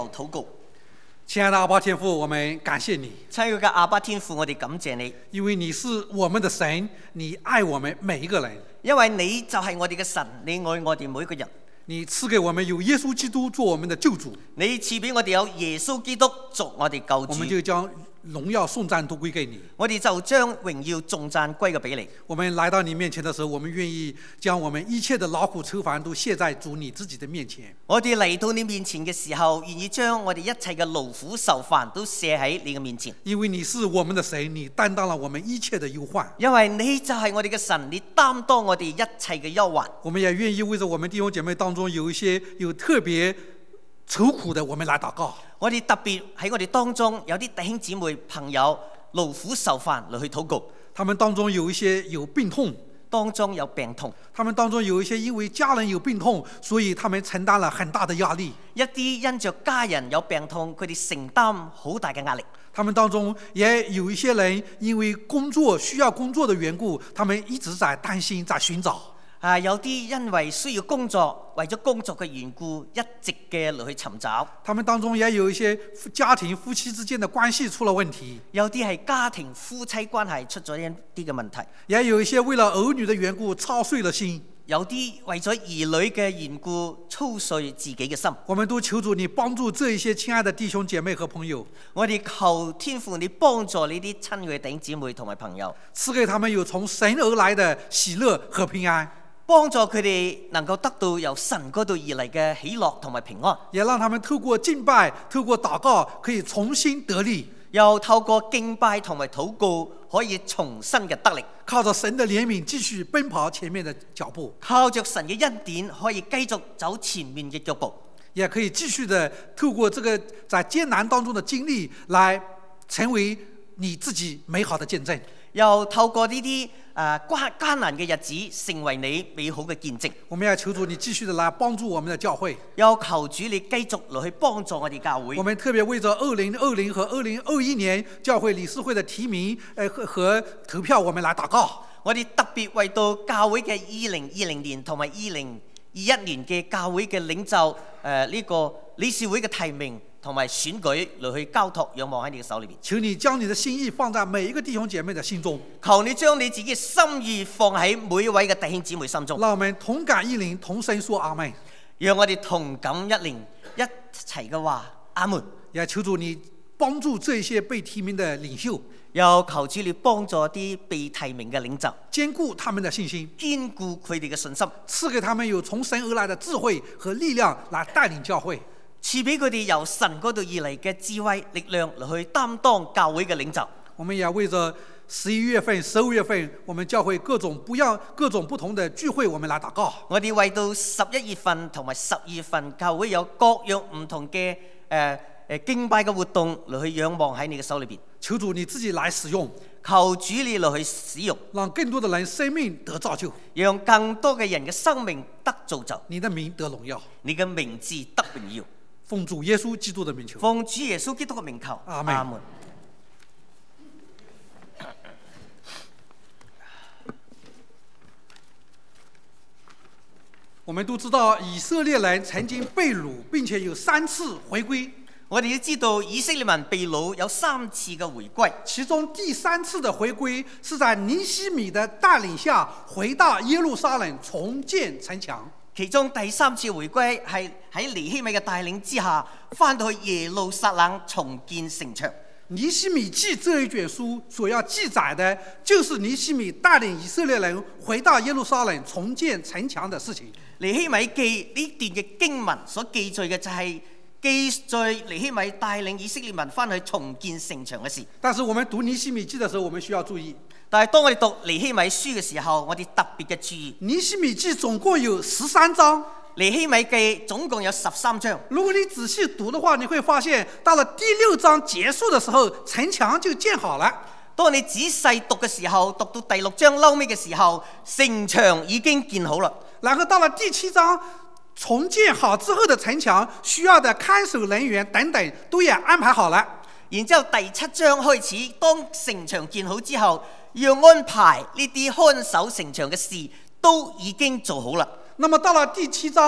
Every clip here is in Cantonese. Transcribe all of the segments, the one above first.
禱告。 亲爱的阿爸天父，我们感谢你， 親愛嘅阿爸天父，我哋感謝你， 因为你是我们的神，你愛我们每一个人， 因為你就係我哋嘅神，你愛我哋每一個人。 你賜給我們有耶穌基督做我們的救主， 你賜俾我哋有耶穌基督作我哋救我們就主， 將榮耀頌讚都歸給你。 我哋就將榮耀頌讚歸嘅俾你。 我們來到你面前的時候，我們願意將我們一切的勞苦愁煩都卸在主你自己的面前。 我哋嚟到你面前嘅時候，願意將我哋一切嘅勞苦愁煩都卸喺你嘅面前。 因為你是我們的神，你擔當了我們一切的憂患。 因為你就係我哋嘅神，你擔當我哋一切嘅憂患。 我們也願意為着我們弟兄姐妹當中有一些有特別愁苦的，我們來禱告。 我哋特別喺我哋當中有啲弟兄姊妹朋友勞苦愁煩嚟去禱告， 他們當中有一些有病痛， 當中有病痛， 他們當中有一些因為家人有病痛，所以他們承擔了很大的壓力。 一啲因着家人有病痛，佢哋承擔好大嘅壓力。 他們當中也有一些人因為工作需要工作的緣故，他們一直在擔心，在尋找。 有啲因為需要工作，為咗工作嘅緣故，一直嘅嚟去尋找。 他們當中也有一些家庭夫妻之間的關係出了問題， 有啲係家庭夫妻關係出咗一啲嘅問題， 也有一些為了兒女的緣故操碎了心。 有啲為咗兒女嘅緣故操碎自己嘅心。 我們都求主你幫助這一些親愛的弟兄姐妹和朋友， 我哋求天父你幫助呢啲親愛嘅弟兄姊妹同埋朋友， 賜給他們有從神而來的喜樂和平安， 幫助佢哋能夠得到由神嗰度而嚟嘅喜樂同埋平安， 也讓他們透過敬拜、透過禱告，可以重新得力， 又透過敬拜同埋禱告可以重新嘅得力， 靠着神的憐憫繼續奔跑前面的腳步， 靠着神嘅恩典可以繼續走前面嘅腳步， 也可以繼續的透過這個在艱難當中的經歷，來成為你自己美好的見證。 又透過呢啲艱難嘅日子，成為你美好嘅見證。 我們要求主你繼續的來幫助我們的教會， 又求主你繼續來去幫助我哋教會。 我們特別為着2020和2021年教會理事會的提名和投票，我們來禱告。 我哋特別為到教會嘅2020年同埋2021年嘅教會嘅領袖呢個理事會嘅提名同埋選舉嚟去交託仰望喺你嘅手裏邊。 求你將你的心意放在每一個弟兄姐妹的心中， 求你將你自己嘅心意放喺每一位嘅弟兄姊妹心中。 讓我們同感一靈，同聲說阿們。 讓我哋同感一靈，一齊嘅話阿門。 也求主你幫助這些被提名的領袖， 又求主你幫助啲被提名嘅領袖， 堅固他們的信心， 堅固佢哋嘅信心， 賜給他們有從神而來的智慧和力量來帶領教會。 賜俾佢哋由神嗰度而嚟嘅智慧力量嚟去擔當教會嘅領袖。 我們也為着11月份、12月份，我們教會各種不同的聚會，我們來禱告。 我哋為到11月份同埋12月份，教會有各樣唔同嘅敬拜嘅活動嚟去仰望喺你嘅手裏邊。 求主你自己來使用， 求主你嚟去使用， 讓更多的人生命得造就， 讓更多嘅人嘅生命得造就， 你的名得榮耀， 你嘅名字得榮耀。 奉主耶穌基督的名求， 奉主耶穌基督嘅名求， 阿們。 阿門。 我們都知道以色列人曾經被擄，並且有3次回歸。 我哋都知道以色列民被擄有3次嘅回歸， 其中第3次的回歸是在尼希米的帶領下回到耶路撒冷重建城牆。 其中第3次回歸係喺尼希米嘅帶領之下，翻到去耶路撒冷重建城牆。 尼希米記這一卷書所要記載的，就是尼希米帶領以色列人回到耶路撒冷重建城牆的事情。 尼希米記呢段嘅經文所記載嘅就係記載尼希米帶領以色列民翻去重建城牆嘅事。 但是我們讀尼希米記的時候，我們需要注意。 但係當我哋讀尼希米書嘅時候，我哋特別嘅注意。 尼希米記總共有13章， 尼希米記總共有13章。 如果你仔細讀的話，你會發現到了第6章結束的時候，城牆就建好了。 當你仔細讀嘅時候，讀到第6章嬲尾嘅時候，城牆已經建好了。 然後到了第7章，重建好之後的城牆需要的看守人員等等都也安排好了。 然之後第7章開始，當城牆建好之後，要安排呢啲看守城牆嘅事都已經做好啦。 那麼到了第7章，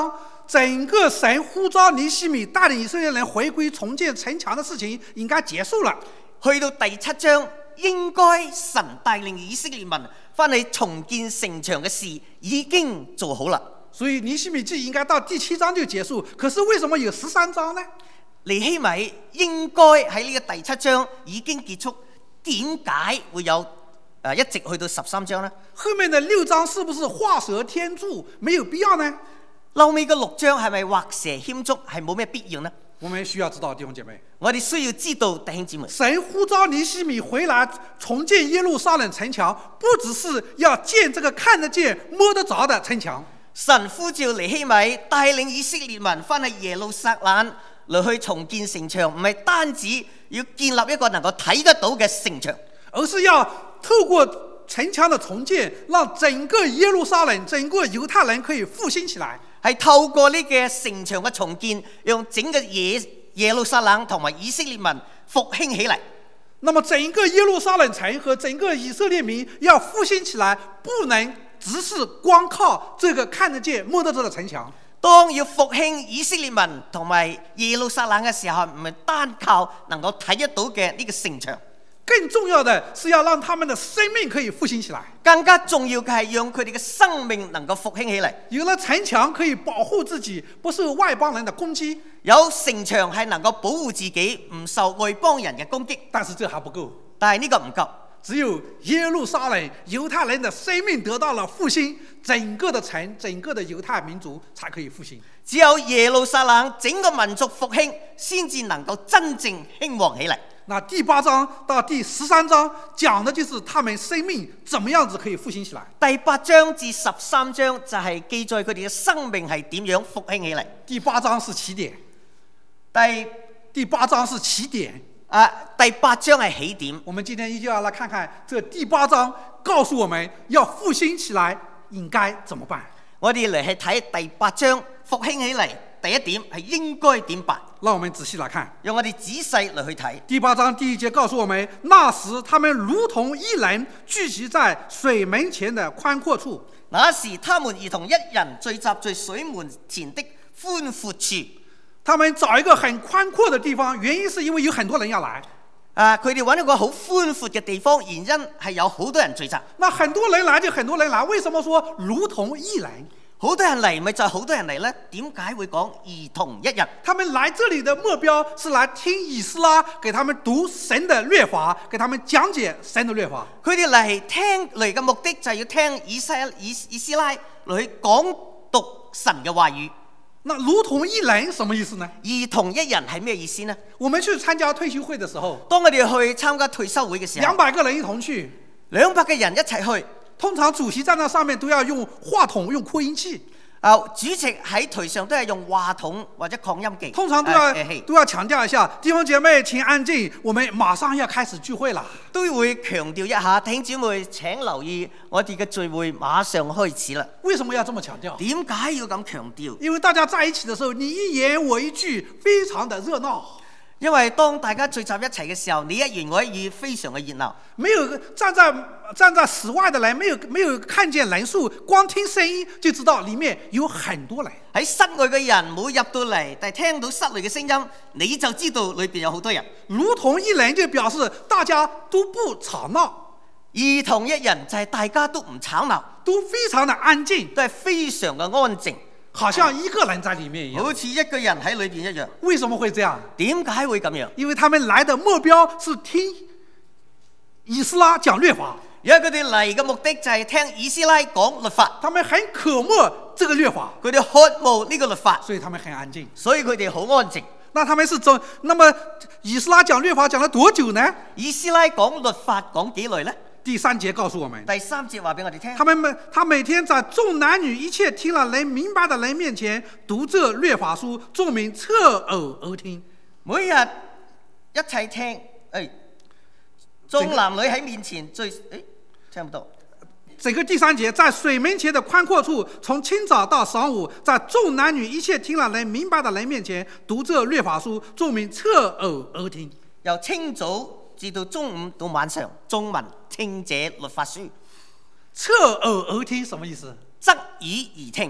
整个神呼召尼希米帶領以色列人回歸重建城牆的事情應該結束了。 去到第7章，應該神帶領以色列民翻去重建城牆嘅事已經做好啦。 所以尼希米記應該到第7章就結束，可是為什麼有13章呢？ 尼希米應該喺呢個第7章已經結束，點解會有一直去到13章呢？ 後面的6章是不是畫蛇添足，沒有必要呢？ 後尾嘅6章係咪畫蛇添足，係冇咩必要呢？ 我們需要知道，弟兄姐妹， 我哋需要知道，弟兄姊妹， 神呼召尼希米回來重建耶路撒冷城牆，不只是要建這個看得見摸得着的城牆。 神呼召尼希米帶領以色列民翻去耶路撒冷嚟去重建城牆，唔係單止要建立一個能夠睇得到嘅城牆， 而是要透過城牆的重建，讓整個耶路撒冷、整個猶太人可以復興起來。 係透過呢個城牆嘅重建，讓整個耶路撒冷同埋以色列民復興起嚟。 那麼整個耶路撒冷城和整個以色列民要復興起來，不能只是光靠這個看得見摸得着的城牆。 當要復興以色列民同埋耶路撒冷嘅時候，唔係單靠能夠睇得到嘅呢個城牆， 更重要的是要讓他們的生命可以復興起來。 更加重要嘅係讓佢哋嘅生命能夠復興起嚟。 有了城牆可以保護自己不受外邦人的攻擊， 有城牆係能夠保護自己唔受外邦人嘅攻擊， 但是這還不夠， 但係呢個唔夠。 只有耶路撒冷猶太人的生命得到了復興，整個的城、整個的猶太民族才可以復興。 只有耶路撒冷整個民族復興，先至能夠真正興旺起嚟。 那第8章到第13章講的就是他們生命怎麼樣子可以復興起來。 第8章至13章就係記載佢哋嘅生命係點樣復興起嚟。 第8章是起點，第8章是起點。 第8章係起點。 我們今天一定要來看看這第8章告訴我們要復興起來應該怎麼辦。 我哋嚟係睇第8章復興起嚟第一點係應該點辦。 讓我們仔細來看， 讓我哋仔細嚟去睇。 第8章第1節告訴我們，那時他們如同一人聚集在水門前的寬闊處。 那時他們如同一人聚集在水門前的寬闊處。 他們找一個很寬闊的地方，原因是因為有很多人要來。 佢哋揾一個好寬闊嘅地方，原因係有好多人聚集。 那很多人來就很多人來，為什麼說如同一人？ 好多人嚟咪就係好多人嚟呢？點解會講如同一人？ 他們來這裡的目標是來聽以斯拉給他們讀神的律法，給他們講解神的律法。 佢哋嚟嘅目的就係要聽以斯拉嚟去講讀神嘅話語。 那如同一人什麼意思呢？ 如同一人係咩意思呢？ 我們去參加退休會的時候， 當我哋去參加退休會嘅時候 ，200個人一同去 ，200個人一齊去。 通常主席站在上面都要用話筒、用擴音器。 主席喺台上都係用話筒或者擴音機。 通常都要強調一下，弟兄姐妹請安靜，我們馬上要開始聚會啦。 都會強調一下，弟兄姊妹請留意，我哋嘅聚會馬上開始啦。 為什麼要這麼強調？ 點解要咁強調？ 因為大家在一起的時候，你一言我一句，非常的熱鬧。 因為當大家聚集一齊嘅時候，你一言我一語，非常嘅熱鬧。 沒有站在室外的人，沒有看見人數，光聽聲音就知道裡面有很多人。 喺室外嘅人冇入到嚟，但係聽到室內嘅聲音，你就知道裏邊有好多人。 如同一人就表示大家都不吵鬧， 如同一人就係大家都唔吵鬧， 都非常的安靜， 都係非常嘅安靜。 好像一個人在裡面一樣， 好似一個人喺裏邊一樣。 為什麼會這樣？ 點解會咁樣？ 因為他們來的目標是聽以斯拉講律法， 因為佢哋嚟嘅目的就係聽以斯拉講律法。 他們很渴慕這個律法， 佢哋渴慕呢個律法， 所以他們很安靜。 所以佢哋好安靜。 那他們是那麼以斯拉講律法講了多久呢？ 以斯拉講律法講幾耐呢？ 第3節告訴我們， 第3節話俾我哋聽， 他每天在眾男女一切聽了能明白的人面前讀這律法書，眾民側耳而聽。 每日一齊聽，眾男女喺面前聽唔到。 整個第3節，在水門前的寬闊處，從清早到晌午，在眾男女一切聽了能明白的人面前讀這律法書，眾民側耳而聽。 由清早至到中午到晚上，眾民聽這律法書。 側耳而聽什麼意思？ 側耳而聽，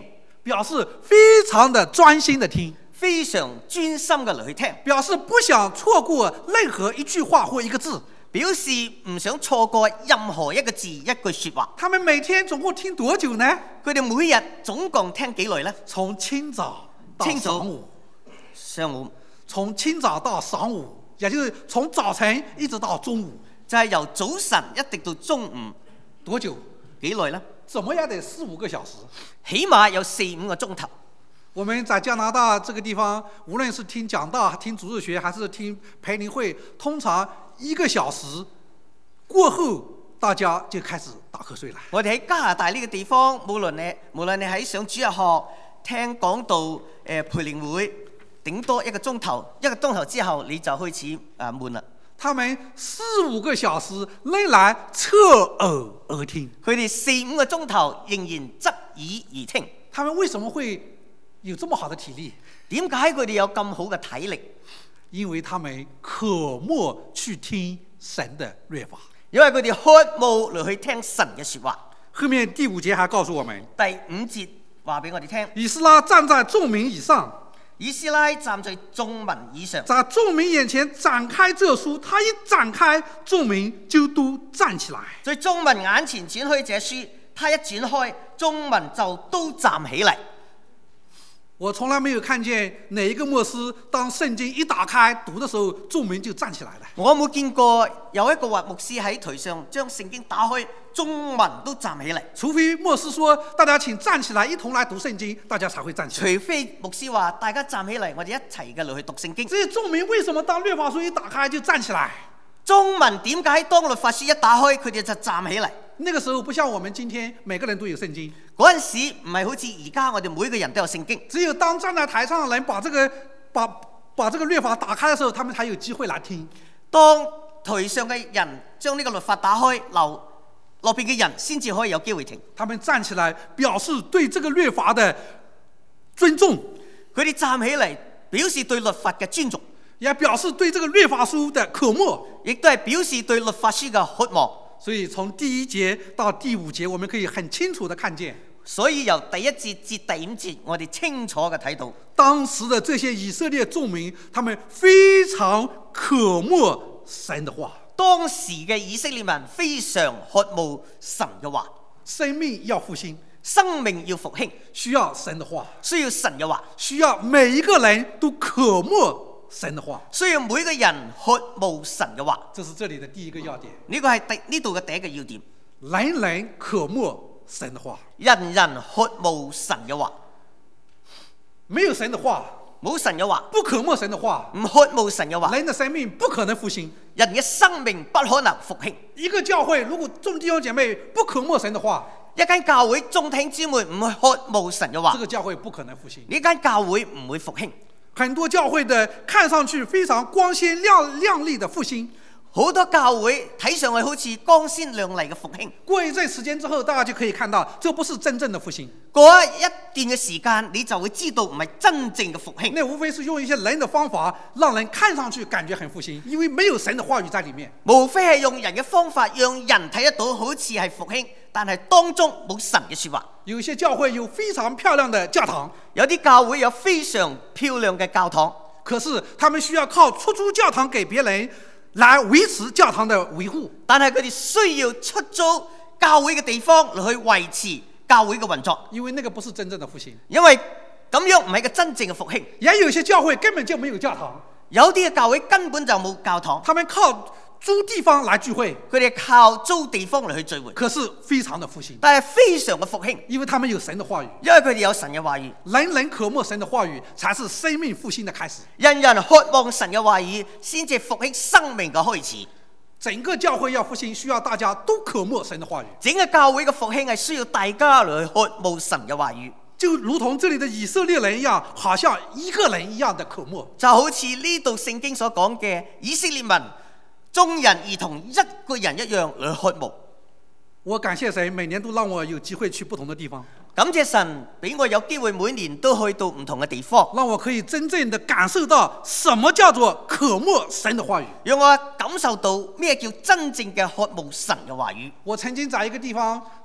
表示非常的專心的聽， 非常專心嘅嚟去聽， 表示不想錯過任何一句話或一個字。 表示唔想錯過任何一個字一句説話。 他們每天總共聽多久呢？ 佢哋每日總共聽幾耐呢？ 從清早到晌午， 上午， 從清早到晌午，也就是從早晨一直到中午， 就係由早晨一直到中午， 多久？ 幾耐呢？ 怎麼也得4-5個小時。 起碼有4-5個鐘頭。 我們在加拿大這個地方，無論是聽講道、聽主日學，還是聽培靈會，通常1個小時過後，大家就開始打瞌睡了。 我哋喺加拿大呢個地方，無論你喺上主日學、聽講道、培靈會，頂多1個鐘頭，1個鐘頭之後你就開始悶啦。 他們4-5個小時仍然側耳而聽。 佢哋4-5個鐘頭仍然側耳而聽。 他們為什麼會有這麼好的體力？ 點解佢哋有咁好嘅體力？ 因為他們渴慕去聽神的律法。 因為佢哋渴慕嚟去聽神嘅說話。 後面第5節還告訴我們， 第5節話俾我哋聽， 以斯拉站在眾民以上， 以斯拉站在眾民以上， 在眾民眼前展開這書，他一展開，眾民就都站起來。 在眾民眼前展開這書，他一展開，眾民就都站起嚟。 我從來沒有看見哪一個牧師當聖經一打開讀的時候，眾民就站起來了。 我冇見過有一個牧師喺台上將聖經打開，眾民都站起嚟。 除非牧師說大家請站起來一同來讀聖經，大家才會站起來。 除非牧師話大家站起嚟，我哋一齊嘅嚟去讀聖經。 這些眾民為什麼當律法書一打開就站起來？ 眾民點解當律法書一打開，佢哋就站起嚟？ 那個時候不像我們今天每個人都有聖經， 嗰陣時唔係好似而家我哋每個人都有聖經。 只有當站在台上的人把這個律法打開的時候，他們才有機會來聽。 當台上嘅人將呢個律法打開，落邊嘅人先至可以有機會聽。 他們站起來表示對這個律法的尊重， 佢哋站起嚟表示對律法嘅尊重， 也表示對這個律法書的渴慕， 亦都係表示對律法書嘅渴望。 所以從第1節到第5節，我們可以很清楚地看見。 所以由第1節至第5節，我哋清楚嘅睇到， 當時的這些以色列眾民，他們非常渴慕神的話。 當時嘅以色列民非常渴慕神嘅話， 生命要復興， 生命要復興， 需要神的話， 需要神嘅話， 需要每一個人都渴慕神的話， 需要每個人渴慕神嘅話。 這是這裡的第1個要點。 呢個係呢度嘅第一個要點。 人人渴慕神的話， 人人渴慕神嘅話。 沒有神的話， 冇神嘅話， 不渴慕神的話， 唔渴慕神嘅話， 人的生命不可能復興， 人嘅生命不可能復興。 一個教會如果眾弟兄姐妹不渴慕神的話， 一間教會眾弟兄姊妹唔渴慕神嘅話， 這個教會不可能復興。 呢間教會唔會復興。 很多教會的看上去非常光鮮亮麗的復興， 好多教會睇上去好似光鮮亮麗嘅復興。 過一陣時間之後，大家就可以看到，這不是真正的復興。 過一段嘅時間，你就會知道唔係真正嘅復興。 那無非是用一些人的方法，讓人看上去感覺很復興，因為沒有神的話語在裡面。 無非係用人嘅方法，讓人睇得到好似係復興，但係當中冇神嘅說話。 有些教會有非常漂亮的教堂， 有啲教會有非常漂亮嘅教堂， 可是他們需要靠出租教堂給別人來維持教堂的維護。 但係佢哋需要出租教會嘅地方嚟去維持教會嘅運作， 因為那個不是真正的復興。 因為咁樣唔係個真正嘅復興。 也有些教會根本就沒有教堂， 有啲嘅教會根本就冇教堂， 他們靠租地方來聚會， 佢哋靠租地方嚟去聚會， 可是非常的復興， 但係非常嘅復興， 因為他們有神的話語， 因為佢哋有神嘅話語。 人人渴慕神的話語，才是生命復興的開始。 人人渴望神嘅話語，先至復興生命嘅開始。 整個教會要復興，需要大家都渴慕神的話語。 整個教會嘅復興係需要大家嚟去渴慕神嘅話語， 就如同這裡的以色列人一樣，好像一個人一樣的渴慕， 就好似呢度聖經所講嘅以色列民，眾人如同一個人一樣嚟渴慕。 我感謝神，每年都讓我有機會去不同的地方， 感謝神俾我有機會每年都去到唔同嘅地方， 讓我可以真正的感受到什麼叫做渴慕神的話語， 讓我感受到咩叫真正嘅渴慕神嘅話語。 我曾經在一個地方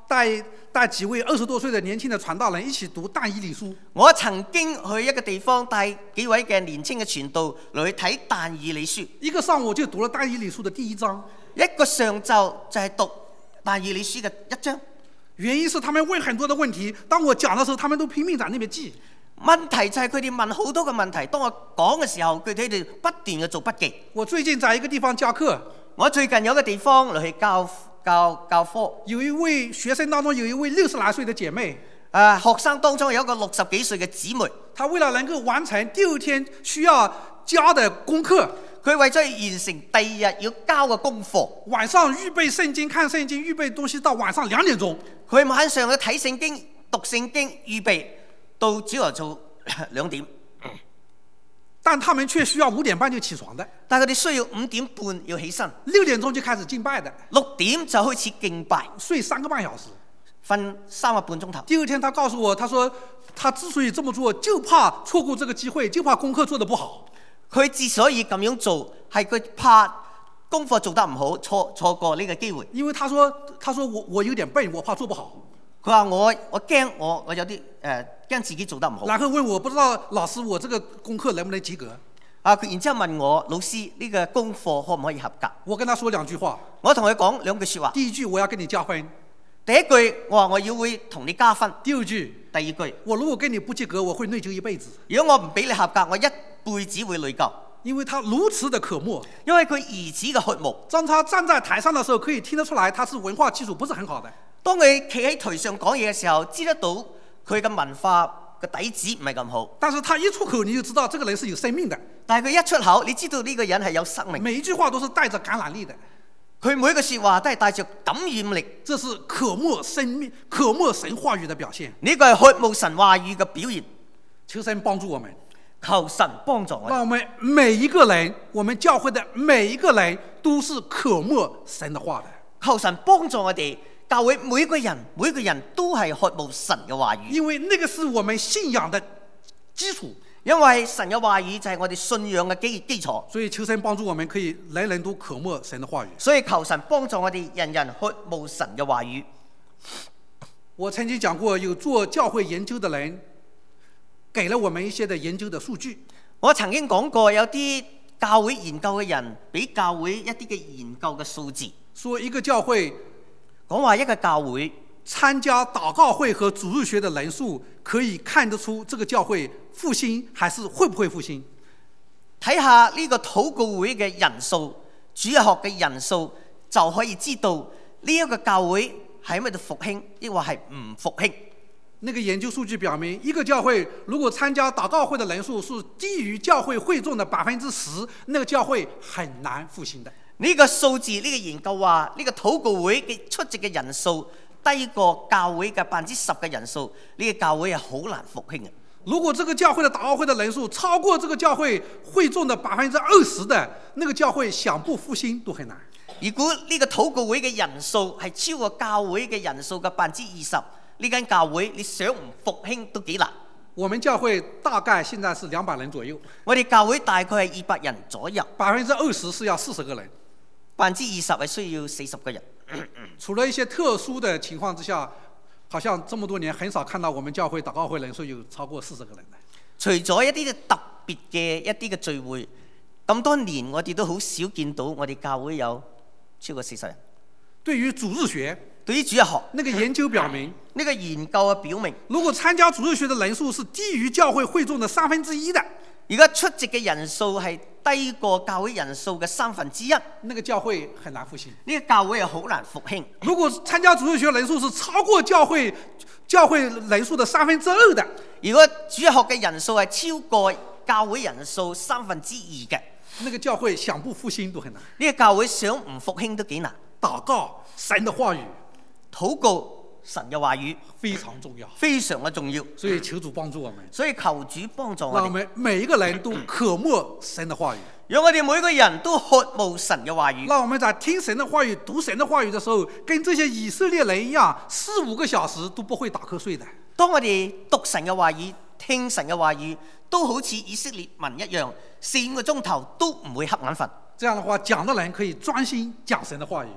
带几位20多岁的年輕的傳道人一起讀但以理書。 我曾經去一個地方帶幾位嘅年輕嘅傳道嚟去睇但以理書， 一個上午就讀了但以理書的第1章。 一個上晝就係讀但以理書嘅1章。 原因是他們問很多的問題，當我講的時候，他們都拼命在那邊記。 問題就係佢哋問好多嘅問題，當我講嘅時候，佢哋不斷嘅做筆記。 我最近在一個地方教課， 我最近有個地方嚟去教課， 有一位學生當中有一位60來歲的姐妹， 學生當中有一個60幾歲嘅姊妹， 她為了能夠完成第2天需要交的功課， 佢為咗完成第2日要交嘅功課， 晚上預備聖經、看聖經、預備東西到晚上2點鐘。 佢晚上去睇聖經、讀聖經、預備到朝頭早2點。 但他們卻需要5點半就起床的， 但佢哋需要5點半要起身 ，6點鐘就開始敬拜的 ，6點就開始敬拜， 睡3個半小時， 瞓3個半鐘頭。 第2天他告訴我，他說他之所以這麼做，就怕錯過這個機會，就怕功課做得不好。 佢之所以咁樣做，係佢怕功課做得唔好，錯過呢個機會。 因為他說我有點笨，我怕做不好。 佢話我驚我有啲驚自己做得唔好。 然後問我，不知道老師我這個功課能不能及格？ 佢然之後問我，老師呢個功課可唔可以合格？ 我跟他說2句話。 我同佢講2句説話。 第1句我要跟你加分。 第1句我話我要會同你加分。 第2句， 第2句， 我如果跟你不及格，我會內疚一輩子。 如果我唔俾你合格，我一輩子會內疚。 因為他如此的渴慕， 因為佢如此嘅渴慕。 當他站在台上的時候，可以聽得出來他是文化基礎不是很好的。 當佢企喺台上講嘢嘅時候，知得到佢嘅文化嘅底子唔係咁好。 但是他一出口，你就知道這個人是有生命的。 但係佢一出口，你知道呢個人係有生命。 每一句話都是帶着感染力的。 佢每一個説話都係帶着感染力。 這是渴慕生命、渴慕神話語的表現。 呢個係渴慕神話語嘅表現。 求神幫助我們。 求神幫助我哋。 讓我們每一個人，我們教會的每一個人都是渴慕神的話的。 求神幫助我哋，教會每個人都係渴慕神嘅話語。 因為那個是我們信仰的基礎。 因為神嘅話語就係我哋信仰嘅基礎。 所以求神幫助我們，可以人人都渴慕神的話語。 所以求神幫助我哋，人人渴慕神嘅話語。 我曾經講過，有做教會研究的人給了我們一些的研究的數據。 我曾經講過，有啲教會研究嘅人俾教會一啲嘅研究嘅數字， 說一個教會， 講話一個教會參加禱告會和主日學的人數，可以看得出這個教會復興還是會不會復興。 睇下呢個禱告會嘅人數、主日學嘅人數，就可以知道呢一個教會係咪度復興，抑或係唔復興。 那個研究數據表明，一個教會如果參加禱告會的人數是低於教會會眾的10%，那個教會很難復興的。 呢個數字，呢個研究話，呢個禱告會嘅出席嘅人數低過教會嘅10%嘅人數，呢個教會係好難復興嘅。 如果這個教會的禱告會的人數超過這個教會會眾的20%的，那個教會想不復興都很難。 如果呢個禱告會嘅人數係超過教會嘅人數嘅20%，呢間教會你想唔復興都幾難。 我們教會大概現在是200人左右。 我哋教會大概係200人左右 ，20%是要40個人 ，20%係需要40個人。 除了一些特殊的情況之下，好像這麼多年很少看到我們教會禱告會人數有超過40個人的。 除咗一啲特別嘅一啲嘅聚會，咁多年我哋都好少見到我哋教會有超過40人。 對於主日學， 對於主日學， 那個研究表明， 呢個研究嘅表明， 如果參加主日學的人數是低於教會會眾的1/3的， 而家出席嘅人數係低過教會人數嘅1/3， 那個教會很難復興。 呢個教會係好難復興。 如果參加主日學人數是超過教會人數的2/3的， 如果主日學嘅人數係超過教會人數2/3嘅， 那個教會想不復興都很難。 呢個教會想唔復興都幾難。 禱告神的話語， 禱告神嘅話語非常重要， 非常嘅重要。 所以求主幫助我們， 所以求主幫助我哋， 讓我們每一個人都渴慕神的話語， 讓我哋每個人都渴慕神嘅話語。 讓我們在聽神的話語、讀神的話語的時候，跟這些以色列人一樣，4-5個小時都不會打瞌睡的。 當我哋讀神嘅話語、聽神嘅話語，都好似以色列民一樣，4-5個鐘頭都唔會瞌眼瞓。 這樣的話，講的人可以專心講神的話語。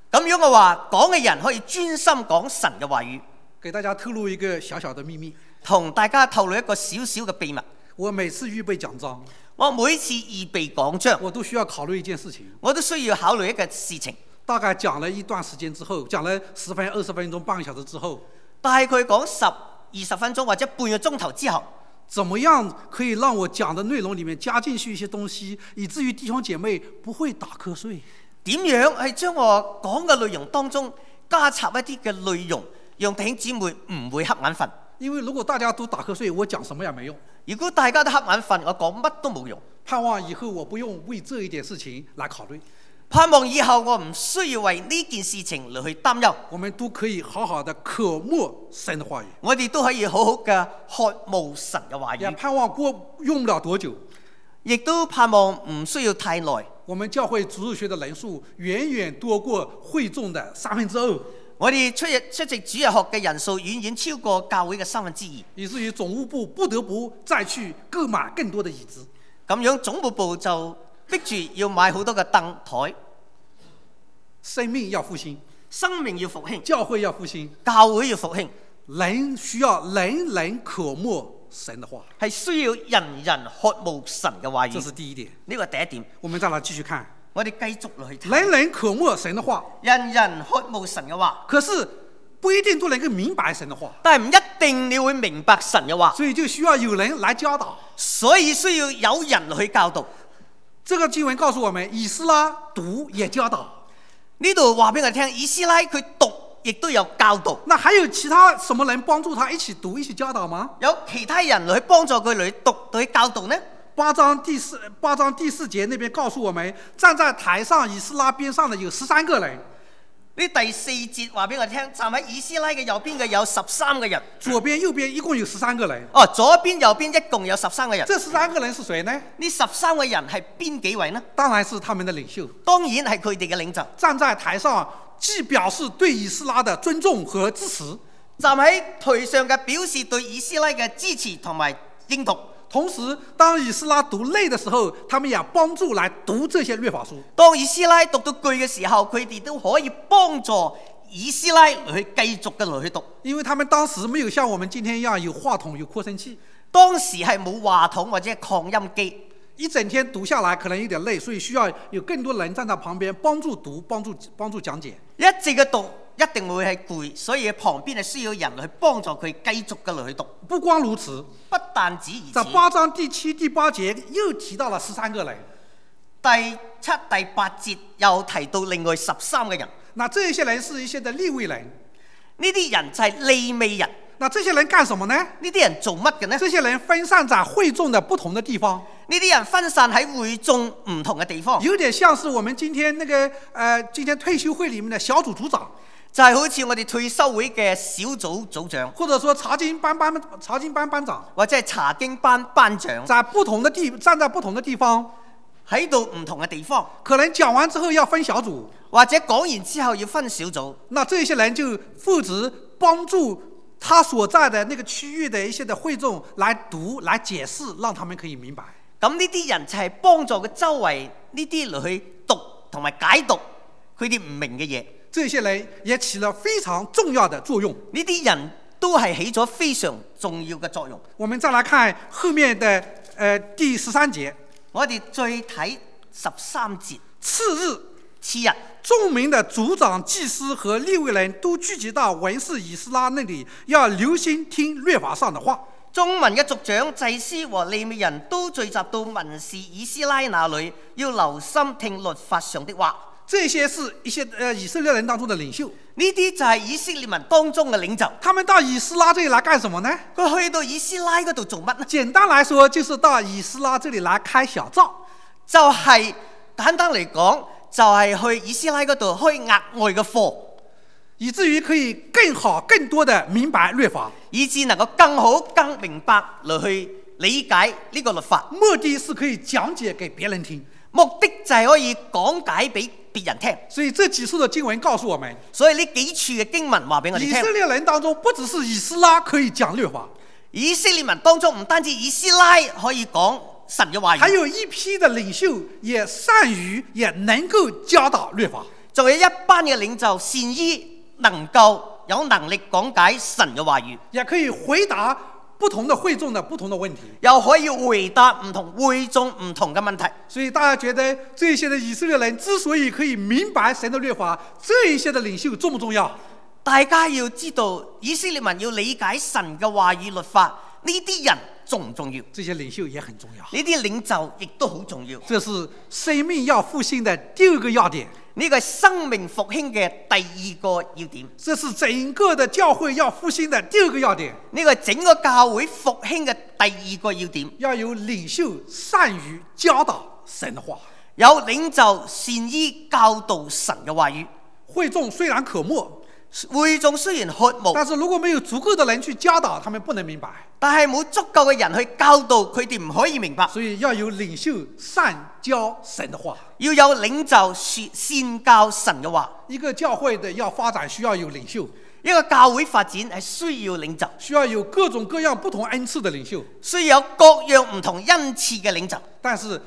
咁樣嘅話，講嘅人可以專心講神嘅話語。 给大家透露一個小小的秘密， 同大家透露一個小小嘅秘密。 我每次預備講章， 我每次預備講章， 我都需要考慮一件事情。 我都需要考慮一個事情。 大概講了一段時間之後，講了10分、20分鐘、半個小時之後， 大概講10、20分鐘或者半個鐘頭之後， 怎麼樣可以讓我講的內容裡面加進去一些東西，以至於弟兄姐妹不會打瞌睡？ 點樣係將我講嘅內容當中加插一啲嘅內容，讓弟兄姊妹唔會瞌眼瞓？ 因為如果大家都打瞌睡，我講什麼也沒用。 如果大家都瞌眼瞓，我講乜都冇用。 盼望以後我不用為這一點事情來考慮。 盼望以後我唔需要為呢件事情嚟去擔憂。 我們都可以好好的渴慕神的話語。 我哋都可以好好嘅渴慕神嘅話語。 也盼望用不了多久， 亦都盼望唔需要太耐。 我們教會主日學的人數遠遠多過會眾的2/3。 我哋出席主日學嘅人數遠遠超過教會嘅2/3， 以至於總務部不得不再去購買更多的椅子。 咁樣總務部就逼住要買好多嘅凳台。 生命要復興， 生命要復興， 教會要復興， 教會要復興， 人需要人人渴慕神的話， 係需要人人渴慕神嘅話語。 這是第一點。 呢個第一點。 我們再來繼續看， 我哋繼續落去睇。 人人渴慕神的話， 人人渴慕神嘅話， 可是不一定都能夠明白神的話， 但係唔一定你會明白神嘅話， 所以就需要有人來教導。 所以需要有人去教導。 這個經文告訴我們，以斯拉讀也教導。 呢度話俾我聽，以斯拉佢讀亦都有教導。 那還有其他什麼人幫助他一起讀、一起教導嗎？ 有其他人嚟幫助佢嚟讀、去教導呢 ？8章第4節那邊告訴我們，站在台上以斯拉邊上的有13個人。 呢第4節話俾我聽，站喺以斯拉嘅右邊嘅有13個人， 左邊右邊一共有13個人。 哦，左邊右邊一共有13個人。 這13個人是誰呢？ 呢13個人係邊幾位呢？ 當然是他們的領袖。 當然係佢哋嘅領袖。 站在台上，既表示對以斯拉的尊重和支持， 站喺台上嘅表示對以斯拉嘅支持同埋認同。 同時，當以斯拉讀累的時候，他們也幫助來讀這些律法書。 當以斯拉讀到句嘅時候，佢哋都可以幫助以斯拉嚟去繼續嘅嚟去讀。 因為他們當時沒有像我們今天一樣有話筒、有擴聲器， 當時係冇話筒或者擴音機， 一整天讀下來可能有點累，所以需要有更多人站在旁邊幫助讀、幫助講解。 一直嘅讀一定會係攰，所以旁邊係需要人去幫助佢繼續嘅嚟去讀。 不光如此， 不但止如此， 在8章第7、第8節又提到了13個人。 第7、第8節又提到另外13個人。 那這些人是一些的利未人， 呢啲人就係利未人。 那這些人幹什麼呢？ 呢啲人做乜嘅呢？ 這些人分散在會眾的不同的地方。 呢啲人分散喺會眾唔同嘅地方， 有點像是我們今天今天退休會裡面的小組組長， 就係好似我哋退休會嘅小組組長， 或者說查經班班長， 或者係查經班班長， 站在不同的地方， 喺度唔同嘅地方， 可能講完之後要分小組， 或者講完之後要分小組。 那這些人就負責幫助他所在的那個區域的一些的會眾來讀、來解釋，讓他們可以明白。 咁呢啲人就係幫助佢周圍呢啲嚟去讀同埋解讀佢哋唔明嘅嘢。 這些人也起了非常重要的作用。 呢啲人都係起咗非常重要嘅作用。 我們再來看後面的第13節。 我哋再睇13節。次日， 眾民的族長、祭司和利未人都聚集到文士以斯拉那裡，要留心聽律法上的話。 眾民嘅族長、祭司和利未人都聚集到文士以斯拉那裡，要留心聽律法上的話。 這些是一些以色列人當中的領袖。 呢啲就係以色列民當中嘅領袖。 他們到以斯拉這裡來幹什麼呢？ 佢去到以斯拉嗰度做乜呢？ 簡單來說，就是到以斯拉這裡來開小灶。 就係簡單嚟講，就係去以斯拉嗰度開額外嘅課， 以至於可以更好、更多的明白律法， 以致能夠更好、更明白嚟去理解呢個律法。 目的是可以講解給別人聽， 目的就係可以講解俾別人聽。 所以這幾處的經文告訴我們， 所以呢幾處嘅經文話俾我哋聽， 以色列人當中不只是以斯拉可以講律法， 以色列民當中唔單止以斯拉可以講神嘅話語， 還有一批的領袖也善於也能夠教導律法。 仲有一班嘅領袖善於能夠有能力講解神嘅話語， 也可以回答不同的会众的不同的问题。 又可以回答唔同會眾唔同嘅問題。 所以大家覺得這些的以色列人之所以可以明白神的律法，這一些的領袖重不重要？ 大家要知道，以色列民要理解神嘅話語律法，呢啲人重唔重要？ 這些領袖也很重要。 呢啲領袖亦都好重要。 這是生命要復興的第二個要點。 呢個係生命復興嘅第二個要點。 這是整個的教會要復興的第二個要點。 呢個係整個教會復興嘅第二個要點。 要有領袖善於教導神的話， 有領袖善於教導神嘅話語。 會眾雖然渴慕， 會眾雖然渴慕， 但是如果沒有足夠的人去教導，他們不能明白。 但係冇足夠嘅人去教導，佢哋唔可以明白。 所以要有領袖善教神的話， 要有領袖善教神嘅話。 一個教會的要發展需要有領袖， 一個教會發展係需要領袖， 需要有各種各樣不同恩賜的領袖， 需要有各樣唔同恩賜嘅領袖。 但是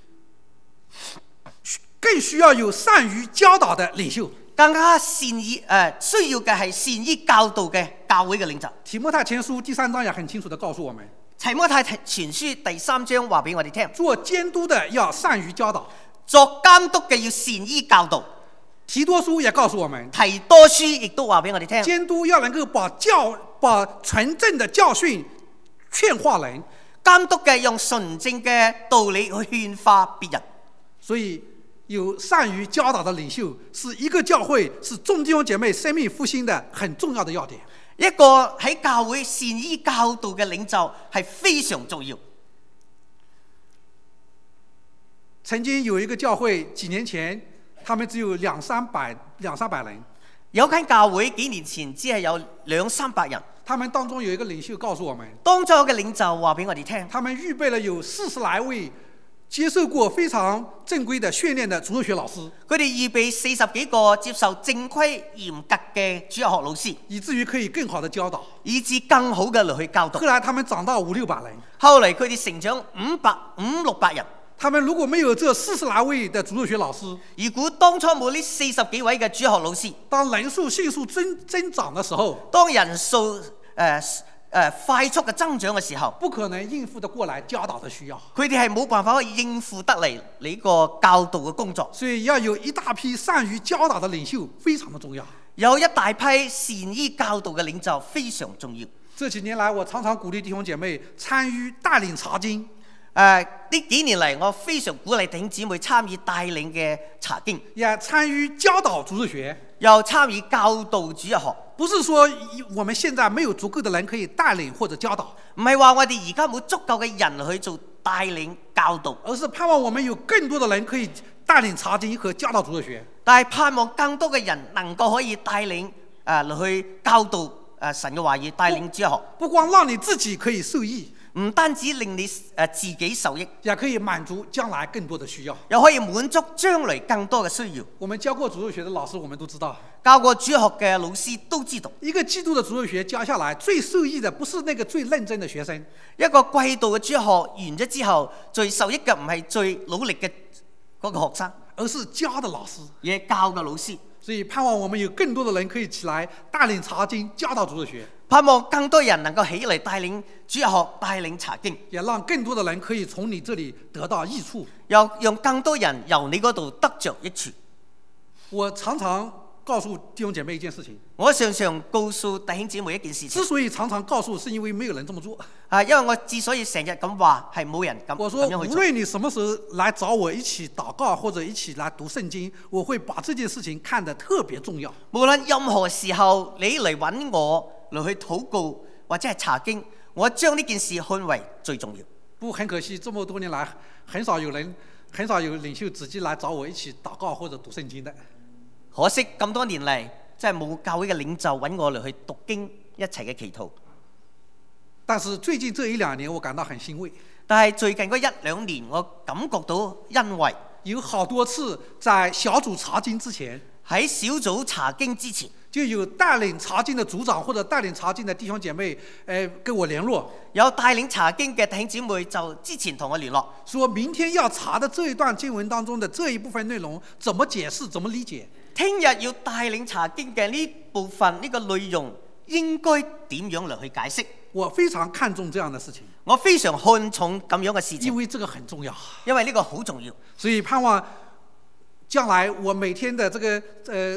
更需要有善於教導的領袖。 更加善於需要嘅係善於教導嘅教會嘅領袖。 提摩太前書第3章也很清楚地告訴我們， 提摩太前書第3章話俾我哋聽， 做監督的要善於教導， 作監督嘅要善於教導。 提多書也告訴我們， 提多書亦都話俾我哋聽， 監督要能夠把純正的教訓勸化人， 監督嘅用純正嘅道理去勸化別人。 所以有善於教導的領袖是一個教會，是眾弟兄姐妹生命復興的很重要的要點。 一個喺教會善於教導嘅領袖係非常重要。 曾經有一個教會，幾年前他們只有兩三百人， 有間教會幾年前只係有200-300人， 他們當中有一個領袖告訴我們， 當中嘅領袖話俾我哋聽， 他們預備了有40來位接受過非常正規的訓練的主日學老師， 佢哋預備40幾個接受正規嚴格嘅主日學老師， 以至於可以更好的教導， 以致更好嘅嚟去教導。 後來他們長到500-600人， 後嚟佢哋成長500-600人。 他們如果沒有這40來位的主日學老師， 如果當初冇呢40幾位嘅主日學老師， 當人數迅速增長的時候， 當人數快速嘅增長嘅時候， 不可能應付得過來教導的需要， 佢哋係冇辦法可以應付得嚟呢個教導嘅工作。 所以要有一大批善於教導的領袖非常的重要。 有一大批善於教導嘅領袖非常重要。 這幾年來，我常常鼓勵弟兄姐妹參與帶領查經。 呢幾年嚟，我非常鼓勵弟兄姊妹參與帶領嘅查經， 也參與教導主日學， 又參與教導主日學。 不是說我們現在沒有足夠的人可以帶領或者教導， 唔係話我哋而家冇足夠嘅人去做帶領教導， 而是盼望我們有更多的人可以帶領查經和教導主日學。 但係盼望更多嘅人能夠可以帶領嚟去教導神嘅話語，帶領主日學。 不光讓你自己可以受益， 唔單止令你自己受益， 也可以滿足將來更多的需要， 又可以滿足將來更多嘅需要。 我們教過主日學的老師，我們都知道， 教過主日學嘅老師都知道， 一個季度的主日學教下來，最受益的不是那個最認真的學生， 一個季度嘅主日學完咗之後，最受益嘅唔係最努力嘅嗰個學生， 而是教的老師， 而係教嘅老師。 所以盼望我們有更多的人可以起來帶領查經、教導主日學， 盼望更多人能夠起嚟帶領主日學、帶領查經， 也讓更多的人可以從你這裡得到益處， 又讓更多人由你嗰度得着益處。 我常常告訴弟兄姐妹一件事情， 我常常告訴弟兄姊妹一件事情。 之所以常常告訴，是因為沒有人這麼做。 因為我之所以成日咁話，係冇人咁我說，無樣去做。 論你什麼時候來找我一起禱告，或者一起來讀聖經，我會把這件事情看得特別重要。 無論任何時候你嚟揾我嚟去禱告或者係查經，我將呢件事看為最重要。 不過很可惜，這麼多年來，很少有領袖直接來找我一起禱告或者讀聖經的。 可惜咁多年嚟，真係冇教會嘅領袖揾我嚟去讀經一齊嘅祈禱。 但是最近這1-2年，我感到很欣慰。 但係最近嗰1-2年，我感覺到欣慰。有好多次在小組查經之前， 喺小組查經之前， 就有帶領查經的組長或者帶領查經的弟兄姐妹，跟我聯絡。 有帶領查經嘅弟兄姊妹就之前同我聯絡， 說明天要查的這一段經文當中的這一部分內容，怎麼解釋，怎麼理解。 聽日要帶領查經嘅呢部分呢個內容，應該點樣嚟去解釋？ 我非常看重這樣的事情， 我非常看重咁樣嘅事因情， 為這個很重要。 因為呢個好重要。 所以盼望將來我每天的這個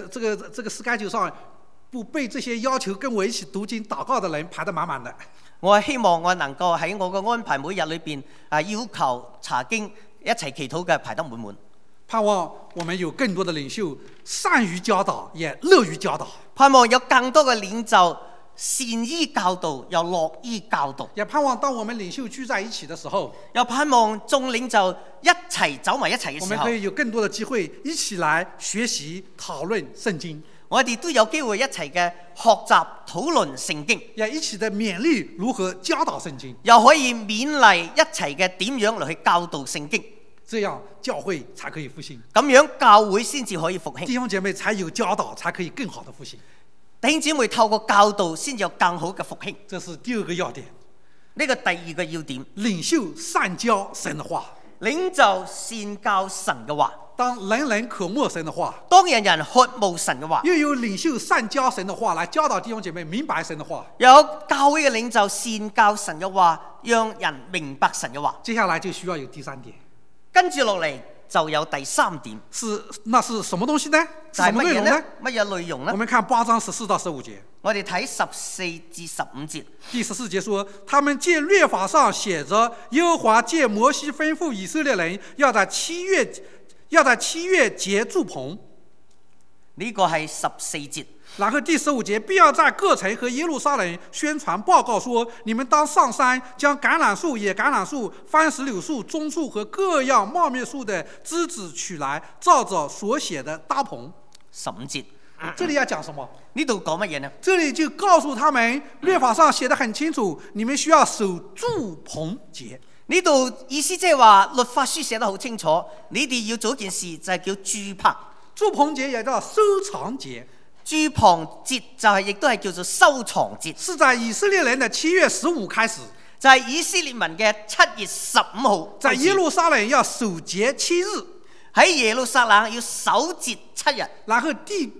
schedule 上，不被這些要求跟我一起讀經禱告的人排得滿滿的。 我希望我能夠喺我嘅安排每日裏邊要求查經一齊祈禱嘅排得滿滿。 盼望我們有更多的領袖善於教導，也樂於教導。 盼望有更多嘅領袖善於教導，又樂於教導。 也盼望當我們領袖聚在一起的時候， 又盼望眾領袖一齊走埋一齊嘅時候， 我們可以有更多的機會一起來學習討論聖經。 我哋都有機會一齊嘅學習討論聖經， 也一起的勉勵如何教導聖經， 又可以勉勵一齊嘅點樣嚟去教導聖經， 這樣教會才可以復興， 咁樣教會先至可以復興， 弟兄姐妹才有教導，才可以更好的復興。 弟兄姊妹透過教導先至有更好嘅復興。 這是第二個要點， 呢個第二個要點， 領袖善教神的話， 領袖善教神嘅話。 當人人渴慕神的話， 當人人渴慕神嘅話， 又有領袖善教神的話來教導弟兄姐妹明白神的話， 有教會嘅領袖善教神嘅話，讓人明白神嘅話。 接下來就需要有第三點， 跟住落嚟就有第三點， 那是什麼東西呢？ 就係什麼內容呢？ 乜嘢內容呢？ 我們看8章14到15節。 我哋睇14至15節。 第14節說，他們見律法上寫着，耶和華借摩西吩咐以色列人要在七月結住棚。 呢個係14節。 然後第15節，必要在各城和耶路撒冷宣傳報告說，你們當上山，將橄欖樹、野橄欖樹、番石榴樹、棕樹和各樣茂密樹的枝子取來，照着所寫的搭棚。 15節。 這裡要講什麼？ 呢度講乜嘢呢？ 這裡就告訴他們，律法上寫得很清楚，你們需要守住棚節。 呢度意思即係話律法書寫得好清楚，你哋要做一件事就係叫住棚。 住棚節也叫收藏節。 住棚節就係亦都係叫做收藏節， 是在以色列人的7月15開始， 就係以色列民嘅7月15號， 在耶路撒冷要守節7日， 喺耶路撒冷要守節7日， 然後第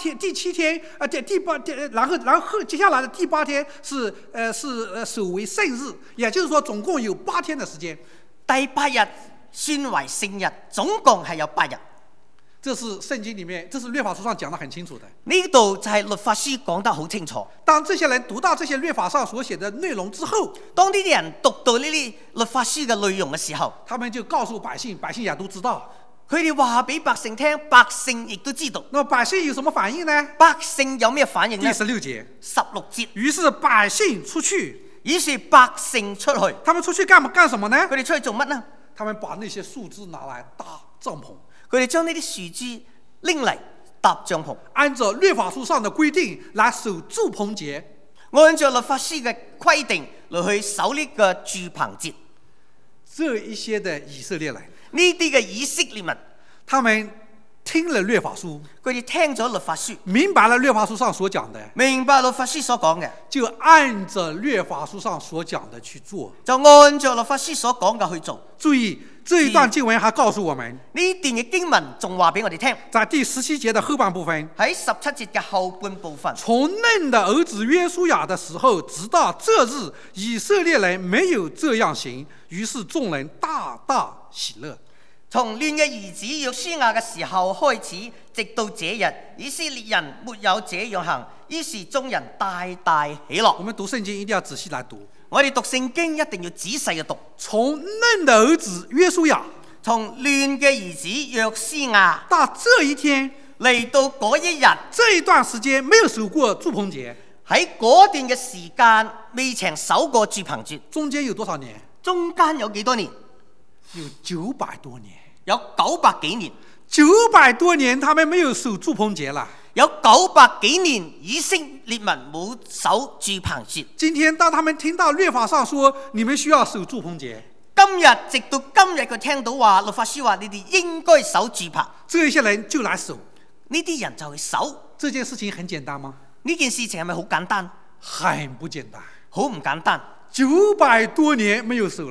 7天然後接下來的第8天是守為聖日，也就是說總共有8天的時間。 第8日算為聖日，總共係有8日。 這是聖經裡面，這是律法書上講得很清楚的。 呢度就係律法書講得好清楚。 當這些人讀到這些律法上所寫的內容之後， 當呢啲人讀到呢啲律法書嘅內容嘅時候， 他們就告訴百姓，百姓也都知道。 佢哋話俾百姓聽，百姓亦都知道。 那麼百姓有什麼反應呢？ 百姓有咩反應呢？ 第16節。 16節。 於是百姓出去。 於是百姓出去。 他們出去幹什麼呢？ 佢哋出去做乜呢？ 他們把那些樹枝拿來搭帳篷。 佢哋將呢啲樹枝拎嚟搭帳篷， 按照律法書上的規定來守住棚節。 按照律法書嘅規定嚟去守呢個住棚節。 這一些的以色列人， 呢啲嘅以色列民， 他們聽了律法書， 佢哋聽咗律法書， 明白了律法書上所講的， 明白律法書所講嘅， 就按着律法書上所講的去做， 就按照律法書所講嘅去做。 注意，這一段經文還告訴我們， 呢段嘅經文仲話俾我哋聽， 在第17節的後半部分， 喺17節嘅後半部分， 從嫩的兒子約書亞的時候，直到這日，以色列人沒有這樣行，於是眾人大大喜樂。 從嫩嘅兒子約書亞嘅時候開始，直到這日，以色列人沒有這樣行，於是眾人大大喜樂。 我們讀聖經一定要仔細來讀。 我哋讀聖經一定要仔細嘅讀。 從嫩的兒子約書亞， 從嫩嘅兒子約書亞到這一天， 嚟到嗰一日， 這一段時間沒有守過住棚節， 喺嗰段嘅時間未曾守過住棚節。 中間有多少年？ 中間有幾多年？ 有900多年。 有900幾年。 900多年，他們沒有守住棚節了。 有900幾年，以色列民冇守住棚節。 今天當他們聽到律法上說你們需要守住棚節， 今日直到今日佢聽到話律法書話你哋應該守住棚， 這些人就來守。 呢啲人就去守。 這件事情很簡單嗎？ 呢件事情係咪好簡單？ 很不簡單， 好唔簡單。 900多年沒有守了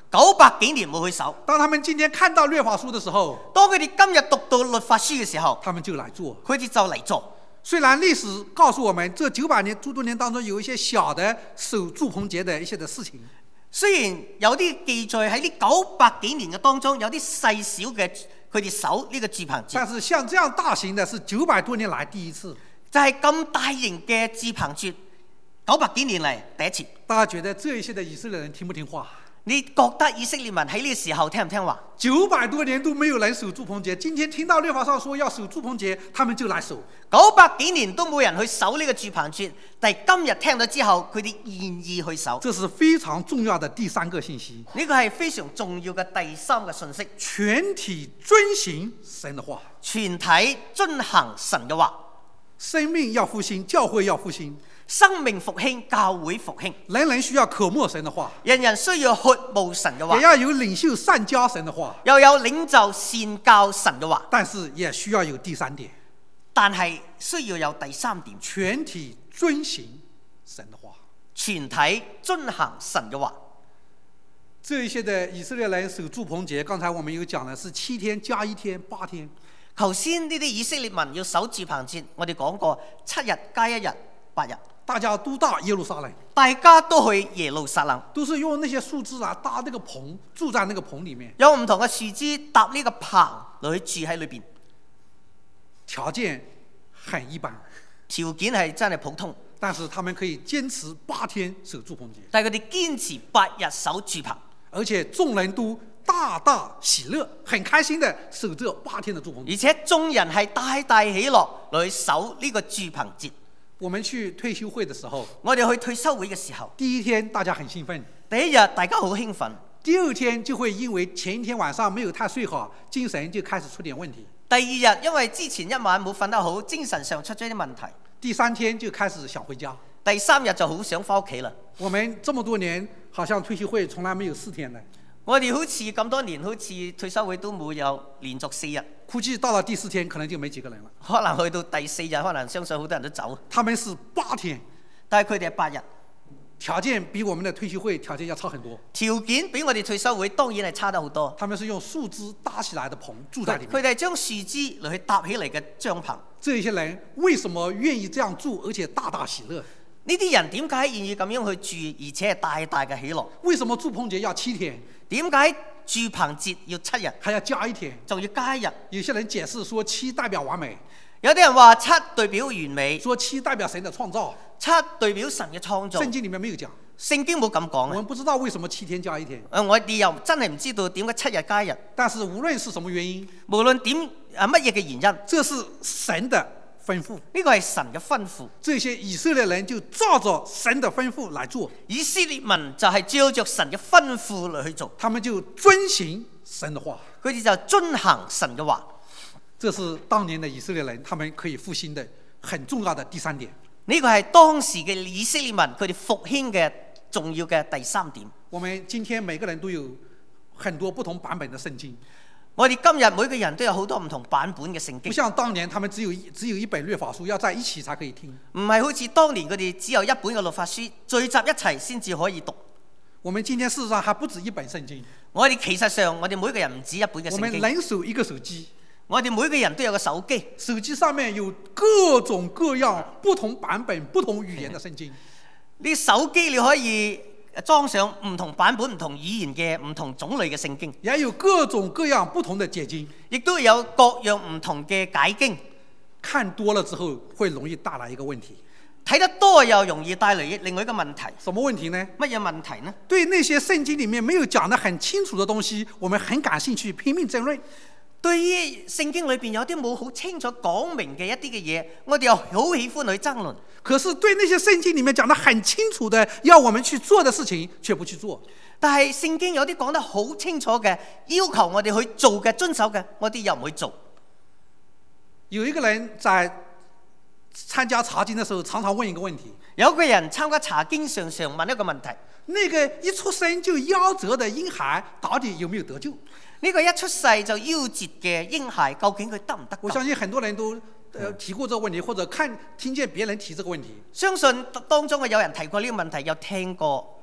900幾年冇去守。 當他們今天看到律法書的時候， 當佢哋今日讀到律法書嘅時候， 他們就來做。 佢哋就嚟做。 雖然歷史告訴我們，這900年諸多年當中有一些小的守住棚節的一些的事情， 雖然有啲記載喺呢900幾年嘅當中，有啲細小嘅佢哋守呢個住棚節， 但是像這樣大型的是900多年來第一次。 就係咁大型嘅住棚節，900幾年嚟第一次。 大家覺得這一些的以色列人聽不聽話？ 你覺得以色列民喺呢個時候聽唔聽話 ？900多年都沒有人守住棚節，今天聽到律法上說要守住棚節，他們就來守。 900幾年都冇人去守呢個住棚節，但係今日聽到之後，佢哋願意去守。 這是非常重要的第三個信息。 呢個係非常重要嘅第三個信息。 全體遵行神的話， 全體遵行神嘅話。 生命要復興，教會要復興。 生命復興，教會復興。 人人需要渴慕神的話， 人人需要渴慕神嘅話。 也要有領袖善教神的話， 又有領袖善教神嘅話。 但是也需要有第三點， 但係需要有第三點， 全體遵行神的話。 全體遵行神嘅話。 這一些的以色列人守住棚節，剛才我們有講的是7天加1天8天。 頭先呢啲以色列民要守住棚節，我哋講過7日加1日8日。 大家都到耶路撒冷， 大家都去耶路撒冷， 都是用那些樹枝啊搭那個棚，住在那個棚裡面。 有唔同嘅樹枝搭呢個棚嚟去住喺裏邊。 條件很一般， 條件係真係普通， 但是他們可以堅持8天守住棚節。 但係佢哋堅持8日守住棚， 而且眾人都大大喜樂，很開心的守這8天的住棚節。 而且眾人係大大喜樂嚟去守呢個住棚節。 我們去退休會的時候， 我哋去退休會嘅時候， 第一天大家很興奮， 第一日大家好興奮， 第二天就會因為前一天晚上沒有太睡好，精神就開始出點問題。 第二日因為之前一晚冇瞓得好，精神上出咗啲問題。 第三天就開始想回家。 第三日就好想翻屋企啦。 我們這麼多年，好像退休會從來沒有4天的。 我哋好似咁多年，好似退休會都冇有連續4日。 估計到了第4天，可能就沒幾個人了。 可能去到第4日，可能相信好多人都走。 他們是8天， 但係佢哋係8日， 條件比我們的退休會條件要差很多。 條件比我哋退休會當然係差得好多。 他們是用樹枝搭起來的棚，住在裡面。 佢哋係將樹枝嚟去搭起嚟嘅帳篷。 這些人為什麼願意這樣住，而且大大喜樂？ 呢啲人點解願意咁樣去住，而且係大大嘅喜樂？ 為什麼住棚節要7天？ 點解住棚節要7日， 還要加1天？ 仲要加1日？ 有些人解釋說7代表完美， 有啲人話7代表完美， 說7代表神的創造 7代表神嘅創造。 聖經裡面沒有講， 聖經冇咁講我們不知道為什麼7天加1天。 我哋又真係唔知道點解7日加1日。 但是無論是什麼原因， 無論點乜嘢嘅原因， 這是神的吩咐。 呢個係神嘅吩咐。 這些以色列人就照着神的吩咐來做。 以色列民就係照着神嘅吩咐嚟去做， 他們就遵行神的話。 佢哋就遵行神嘅話。 這是當年的以色列人，他們可以復興的很重要的第3點。 呢個係當時嘅以色列民佢哋復興嘅重要嘅第3點。 我們今天每個人都有很多不同版本的聖經。 我哋今日每個人都有好多唔同版本嘅聖經。 不像當年他們只有一本律法書，要在一起才可以聽。 唔係好似當年佢哋只有一本嘅律法書，聚集一齊先至可以讀。 我們今天事實上還不止一本聖經。 我哋其實上，我哋每個人唔止一本嘅聖經。 我們人手一個手機。 我哋每個人都有個手機， 手機上面有各種各樣不同版本、不同語言的聖經。 你手機你可以裝上唔同版本、唔同語言嘅唔同種類嘅聖經， 也有各種各樣不同的解經， 亦都有各樣唔同嘅解經。 看多了之後會容易帶來一個問題， 睇得多又容易帶來另外一個問題。 什麼問題呢？ 乜嘢問題呢？ 對那些聖經裡面沒有講得很清楚的東西，我們很感興趣，拼命爭論。 對於聖經裏邊有啲冇好清楚講明嘅一啲嘅嘢，我哋又好喜歡去爭論。 可是對那些聖經裡面講得很清楚的要我們去做的事情，卻不去做。 但係聖經有啲講得好清楚嘅，要求我哋去做嘅、遵守嘅，我哋又唔去做。 有一個人在參加查經的時候，常常問一個問題。 有個人參加查經，常常問一個問題： 那個一出生就夭折的嬰孩，到底有沒有得救？ 呢個一出世就夭折嘅嬰孩，究竟佢得唔得救？ 我相信很多人都提過這個問題，或者聽見別人提這個問題。 相信當中有人提過呢個問題，有聽過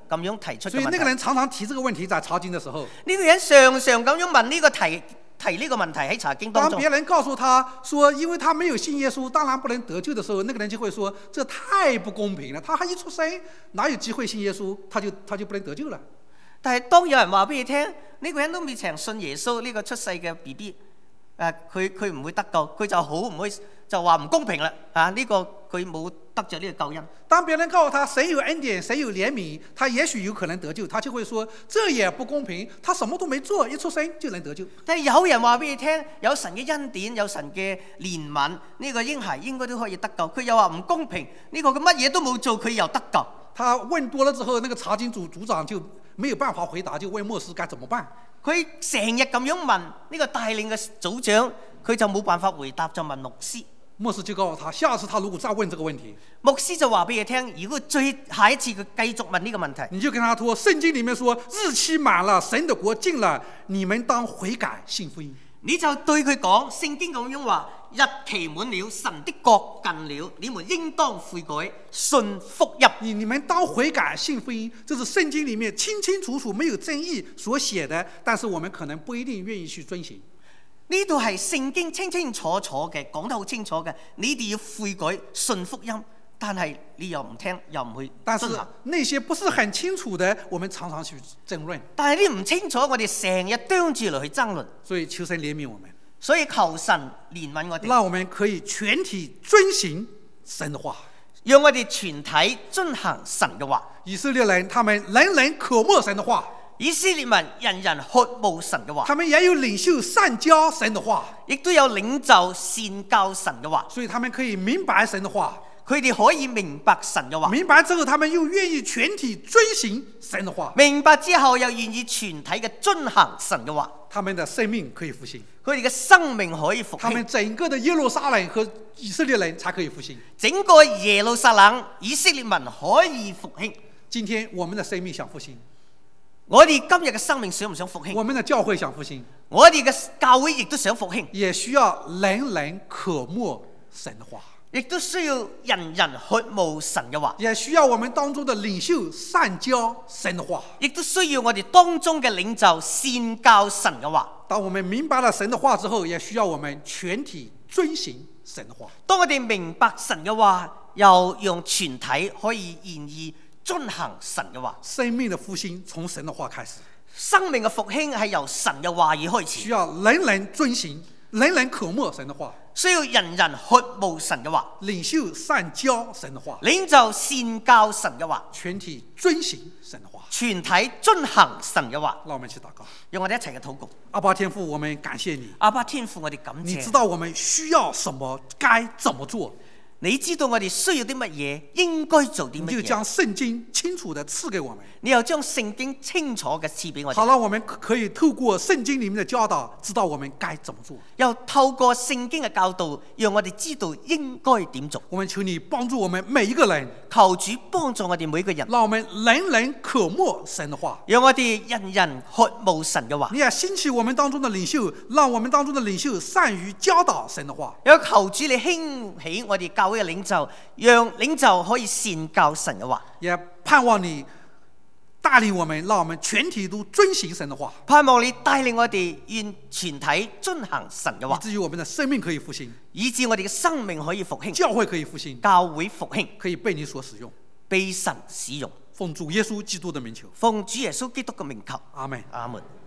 咁樣提出嘅問題。 所以那個人常常提這個問題，在查經的時候， 呢個人常常咁樣問呢個提呢個問題喺查經當中。 當別人告訴他說，因為他沒有信耶穌，當然不能得救的時候，那個人就會說：這太不公平了！他還一出生，哪有機會信耶穌？他就不能得救了。 但係當有人話俾你聽，呢個人都未曾信耶穌，呢個出世嘅 BB，佢唔會得救，佢就好唔可以就話唔公平啦。呢個佢冇得着呢個救恩。 當別人告訴他誰有恩典，誰有憐憫，他也許有可能得救，他就會說：這也不公平，他什麼都沒做，一出生就能得救。 但係有人話俾你聽，有神嘅恩典，有神嘅憐憫，呢個嬰孩應該都可以得救。佢又話唔公平，呢個佢乜嘢都冇做，佢又得救。 他問多了之後，那個查經組長就沒有辦法回答，就問牧師該怎麼辦。 佢成日咁樣問呢個帶領嘅組長，佢就冇辦法回答，就問牧師。 牧師就告訴他，下次他如果再問這個問題， 牧師就話俾你聽，如果下一次佢繼續問呢個問題， 你就跟他說，聖經裡面說日期滿了，神的國近了，你們當悔改信福音。 你就對佢講，聖經咁樣話，日期滿了，神的國近了，你們應當悔改信福音。 你們當悔改信福音，這是聖經裡面清清楚楚沒有爭議所寫的，但是我們可能不一定願意去遵行。 呢度係聖經清清楚楚嘅，講得好清楚嘅，你哋要悔改信福音，但係你又唔聽，又唔去但是遵行。 那些不是很清楚的，我們常常去爭論。 但係你唔清楚，我哋成日啄住嚟去爭論。 所以求神憐憫我們， 所以求神憐憫我哋， 讓我們可以全體遵行神的話。 讓我哋全體遵行神嘅話。 以色列人他們人人渴慕神的話， 以色列民人人渴慕神嘅話， 他們也有領袖善教神的話， 亦都有領袖善教神嘅話， 所以他們可以明白神的話。 佢哋可以明白神嘅話， 明白之後，他們又願意全體遵行神的話。 明白之後又願意全體嘅遵行神嘅話， 他們的生命可以復興， 佢哋嘅生命可以復他們興， 整個的耶路撒冷和以色列人才可以復興。 整個耶路撒冷以色列民可以復興。 今天我們的生命想復興， 我哋今日嘅生命想唔想復興？ 我們的教會想復興， 我哋嘅教會亦都想復興， 也需要人人渴慕神的話， 亦都需要人人渴慕神嘅話， 也需要我們當中的領袖善教神的話。 亦都需要我哋當中嘅領袖善教神嘅話。 當我們明白了神的話之後，也需要我們全體遵行神的話。 當我哋明白神嘅話，又用全體可以願意遵行神嘅話。 生命的復興從神的話開始， 生命嘅復興係由神嘅話語開始， 需要人人遵行，人人渴慕神的話， 需要人人渴慕神嘅話， 領袖善教神的話， 領袖善教神嘅話， 全體遵行神的話。 全體遵行神嘅話。 讓我們去禱告。 讓我哋一齊嘅禱告。 阿爸天父，我們感謝你， 阿爸天父，我哋感謝你知道我們需要什麼，該怎麼做， 你知道我哋需要啲乜嘢，應該做啲乜嘢。 你就將聖經清楚地賜給我們， 你又將聖經清楚嘅賜俾我哋， 好讓我們可以透過聖經裡面的教導，知道我們該怎麼做。 又透過聖經嘅教導，讓我哋知道應該點做。 我們求你幫助我們每一個人， 求主幫助我哋每個人， 讓我們人人渴慕神的話， 讓我哋人人渴慕神嘅話。 你也興起我們當中的領袖，讓我們當中的領袖善於教導神的話。 又求主你興起我哋教會嘅領袖，讓領袖可以善教神嘅話。 也盼望你帶領我們，讓我們全體都遵行神的話， 盼望你帶領我哋，願全體遵行神嘅話以，至於我們的生命可以復興， 以致我哋嘅生命可以復興， 教會可以復興， 教會復興， 可以被你所使用。 被神使用。 奉主耶穌基督的名求， 奉主耶穌基督嘅名求， 阿門。 阿門。